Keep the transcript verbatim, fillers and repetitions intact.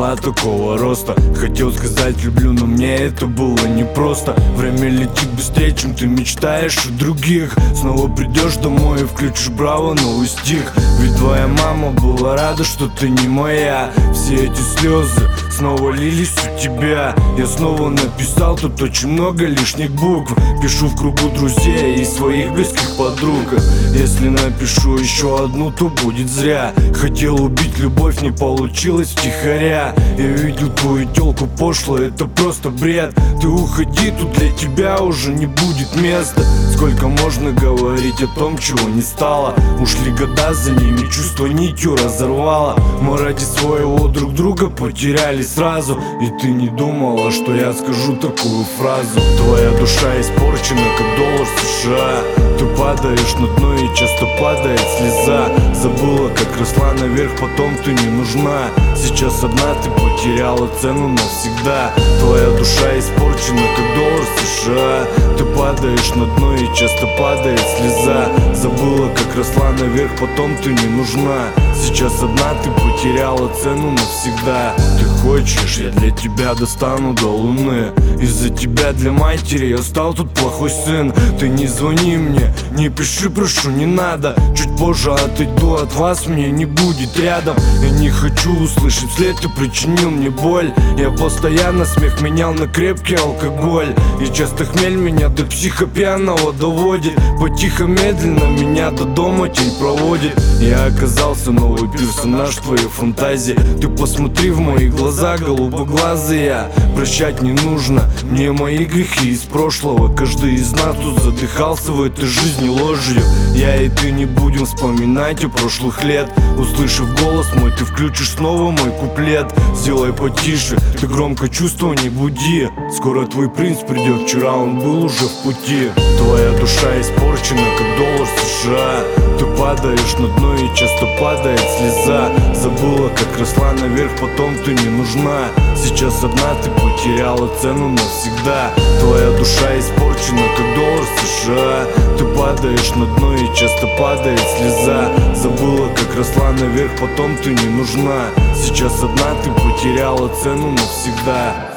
была такого роста. Хотел сказать люблю, но мне это было непросто. Время летит быстрее, чем ты мечтаешь о других. Снова придешь домой и включишь Браво, новый стих. Ведь твоя мама была рада, что ты не моя. Все эти слезы снова лились у тебя. Я снова написал тут очень много лишних букв. Пишу в кругу друзей и своих близких подруг. Если напишу еще одну, то будет зря. Хотел убить любовь, не получилось втихаря. Я видел твою тёлку пошло, это просто бред. Ты уходи, тут для тебя уже не будет места. Сколько можно говорить о том, чего не стало? Ушли года, за ними чувство нитью разорвало. Мы ради своего друг друга потеряли сразу. И ты не думала, что я скажу такую фразу. Твоя душа испорчена, как доллар США. Ты падаешь на дно и часто падает слеза. Забыла, как росла наверх, потом ты не нужна. Сейчас одна, ты потеряла цену навсегда. Твоя душа испорчена, как доллар США. Ты падаешь на дно и часто падает слеза. Забыла, как росла наверх, потом ты не нужна. Сейчас одна, ты потеряла цену навсегда. Ты хочешь, я для тебя достану до луны. Из-за тебя для матери я стал тут плохой сын. Ты не звони мне, не пиши, прошу, не надо. Чуть позже отойду от вас, мне не будет рядом. Я не хочу услышать вслед, ты причинил мне боль. Я постоянно смех менял на крепкий алкоголь. И часто хмель меня до психопьяного доводит. Потихо, медленно меня до дома тень проводит. Я оказался новый персонаж в твоей фантазии. Ты посмотри в мои глаза, голубоглазые. Прощать не нужно мне мои грехи из прошлого. Каждый из нас тут задыхался в этой жизни ложью. Я и ты не будем вспоминать о прошлых лет. Услышав голос мой, ты включишь снова мой куплет. Сделай потише, ты громко чувства не буди. Скоро твой принц придет, вчера он был уже в пути. Твоя душа испорчена, как доллар США. Ты падаешь на дно и часто падает слеза. Забыла, как росла наверх, потом ты не нужна. Сейчас одна, ты потеряла цену навсегда. Твоя душа испорчена, как доллар США. Ты падаешь на дно и часто падает слеза. Забыла, как росла наверх, потом ты не нужна. Сейчас одна, ты потеряла цену навсегда.